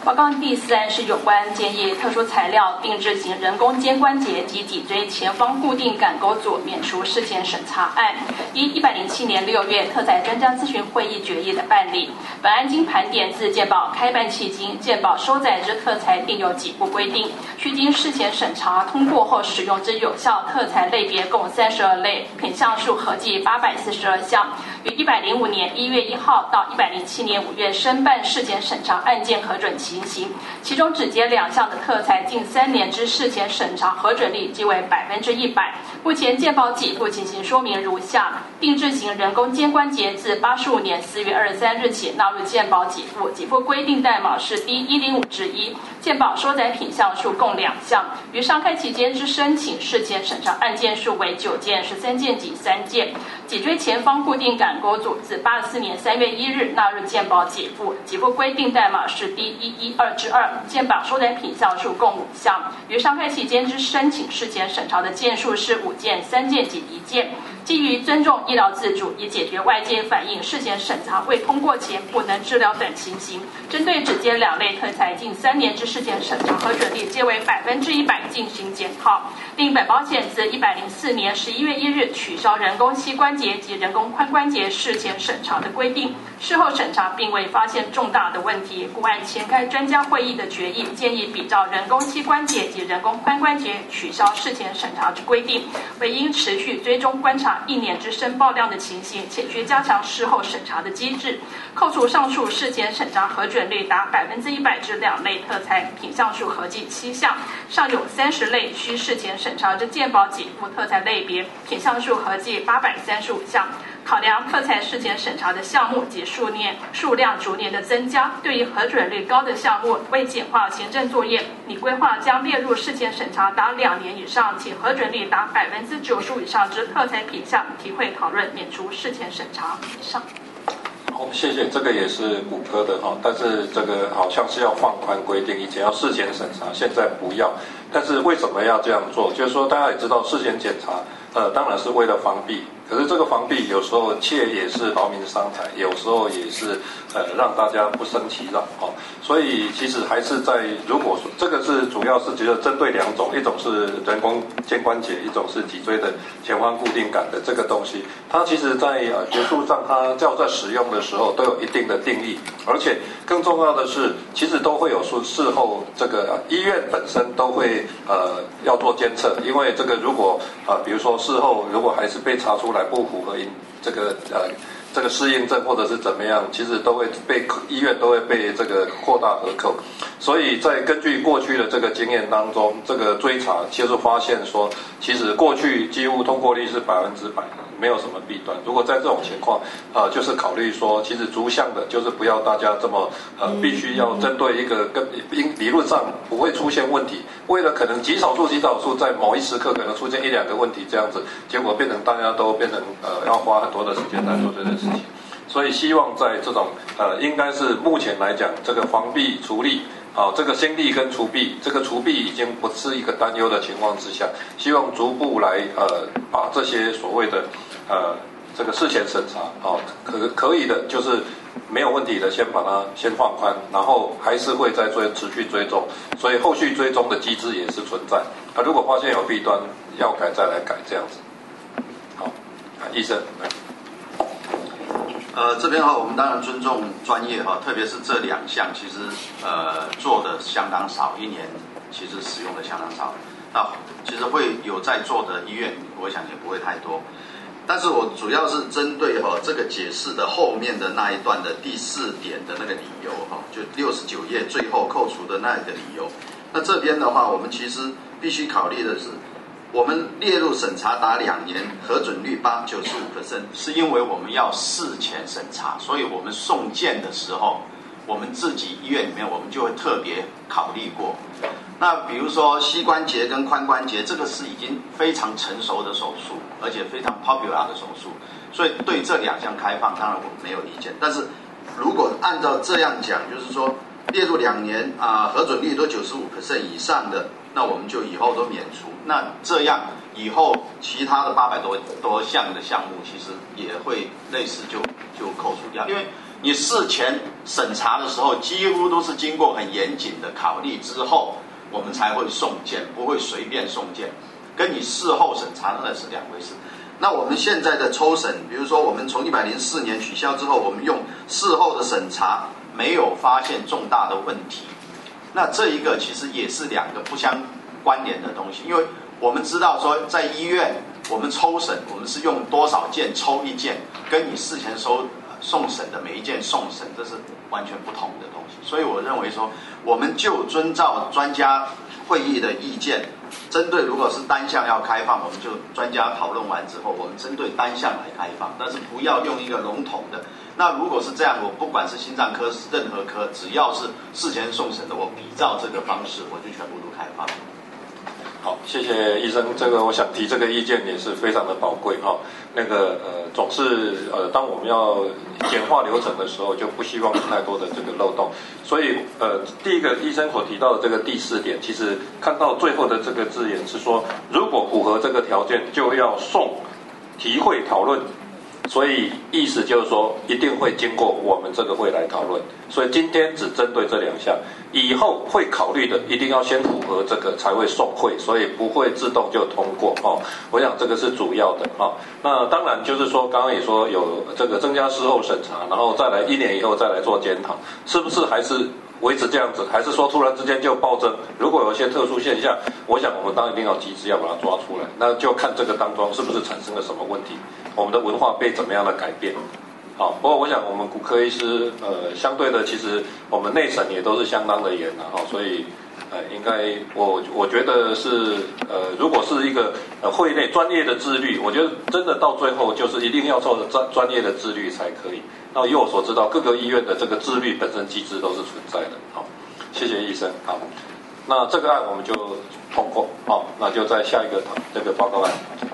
报告第4案是有关建议特殊材料定制型人工肩关节及脊椎前方固定杆钩组免除事前审查案，依107年6月特材专家咨询会议决议的办理。本案经盘点自健保开办迄今，健保收载之特材定有几部规定，需经事前审查通过后使用之有效特材类别共32类，品项数合计842项，于105年1月1号到107年5月申办事前审查案件核准情形，其中只接2项的特材近3年之事前审查核准率即为100%。目前健保给付情形说明如下：定制型人工肩关节自85年4月23日起纳入健保给付，给付规定代码是 D105之1，健保收载品项数共2项，于上开期间之申请事前审查案件数为9件、13件及3件。脊椎前方固定杆钩组自84年3月1日纳入健保给付，给付规定代码是 D112之2，健保收载品项数共5项，于上开期间之申请事前审查的件数是5件、3件及1件。基于尊重医疗自主，以解决外界反映事前审查未通过前不能治疗等情形，针对只接2类特材近3年之事前审查核准率皆为100%进行检讨。另本保险自104年11月1日取消人工膝关节及人工髋关节事前审查的规定，事后审查并未发现重大的问题，故按前开专家会议的决议，建议比照人工膝关节及人工髋关节取消事前审查之规定，为应持续追踪观察1年之申报量的情形，且需加强事后审查的机制。扣除上述事前审查核准率达100%之2类特材，品项数合计7项，尚有30类需事前审查之健保给付特材类别，品项数合计835项。考量特材事前审查的项目及数量逐年的增加，对于核准率高的项目，为简化行政作业，拟规划将列入事前审查达2年以上且核准率达95%以上之特材品项，提会讨论免除事前审查。以上。 好，谢谢。这个也是骨科的哈，但是这个好像是要放宽规定，以前要事前审查，现在不要。但是为什么要这样做？就是说大家也知道，事前检查，当然是为了防弊。可是这个防弊有时候切也是劳民伤财，有时候也是让大家不胜其扰哦。所以其实还是在，如果说这个是主要是觉得针对2种，一种是人工肩关节，一种是脊椎的前方固定杆的这个东西，它其实在学术上它在使用的时候都有一定的定义，而且更重要的是，其实都会有说事后这个医院本身都会要做监测，因为这个如果比如说事后如果还是被查出来不符合这个适应症或者是怎么样，其实都会被医院都会被这个扩大合扣。所以在根据过去的这个经验当中，这个追查其实发现说，其实过去几乎通过率是100%，没有什么弊端。如果在这种情况，就是考虑说，其实逐项的，就是不要大家这么必须要针对一个理论上不会出现问题，为了可能极少数在某一时刻可能出现1-2个问题这样子，结果变成大家都变成要花很多的时间来做这件事情。所以希望在这种应该是目前来讲，这个防弊除弊。这个先例跟除弊，这个除弊已经不是一个担忧的情况之下，希望逐步来把这些所谓的这个事前审查可以的，就是没有问题的，把它先放宽，然后还是会再持续追踪，所以后续追踪的机制也是存在。如果发现有弊端，要改再来改这样子。好，医生来。 这边我们当然尊重专业特别是这2项，其实做的相当少，1年其实使用的相当少。那其实会有在做的医院，我想也不会太多。但是我主要是针对这个解释的后面的那一段的第4点的那个理由就69页最后扣除的那一个理由。那这边的话，我们其实必须考虑的是，我们列入审查达2年，核准率95%，是因为我们要事前审查，所以我们送件的时候，我们自己医院里面我们就会特别考虑过。那比如说膝关节跟髋关节，这个是已经非常成熟的手术，而且非常 popular 的手术，所以对这2项开放，当然我没有意见。但是如果按照这样讲，就是说列入2年核准率都95%以上的，那我们就以后都免除。那这样以后其他的800多项的项目，其实也会类似就扣除掉，因为你事前审查的时候，几乎都是经过很严谨的考虑之后，我们才会送件，不会随便送件，跟你事后审查那是两回事。那我们现在的抽审，比如说我们从104年取消之后，我们用事后的审查，没有发现重大的问题。那这一个其实也是两个不相关联的东西，因为我们知道说在医院我们抽审，我们是用多少件抽一件，跟你事前送审的每一件送审，这是完全不同的东西。所以我认为说，我们就遵照专家会议的意见，针对如果是单项要开放，我们就专家讨论完之后，我们针对单项来开放，但是不要用一个笼统的。那如果是这样，我不管是心脏科任何科，只要是事前送审的，我比照这个方式，我就全部都开放。 好，谢谢医生，这个我想提这个意见也是非常的宝贵哈。总是当我们要简化流程的时候，就不希望有太多的这个漏洞。所以第一个医生所提到的这个第4点，其实看到最后的这个字眼是说，如果符合这个条件，就要送提会讨论。所以意思就是说，一定会经过我们这个会来讨论。所以今天只针对这2项，以后会考虑的一定要先符合这个才会送会，所以不会自动就通过哦。我想这个是主要的哦。那当然就是说，刚刚也说有这个增加事后审查，然后再来1年以后再来做检讨，是不是还是维持这样子，还是说突然之间就暴增？如果有一些特殊现象，我想我们当然一定要机制要把它抓出来，那就看这个当中是不是产生了什么问题，我们的文化被怎么样的改变。好，不过我想我们骨科医师相对的，其实我们内审也都是相当的严的哈，所以应该我觉得是如果是一个会内专业的自律，我觉得真的到最后就是一定要做专业的自律才可以。那以我所知道，各个医院的这个自律本身机制都是存在的。好，谢谢医生。好，那这个案我们就通过。好，那就在下一个这个报告案。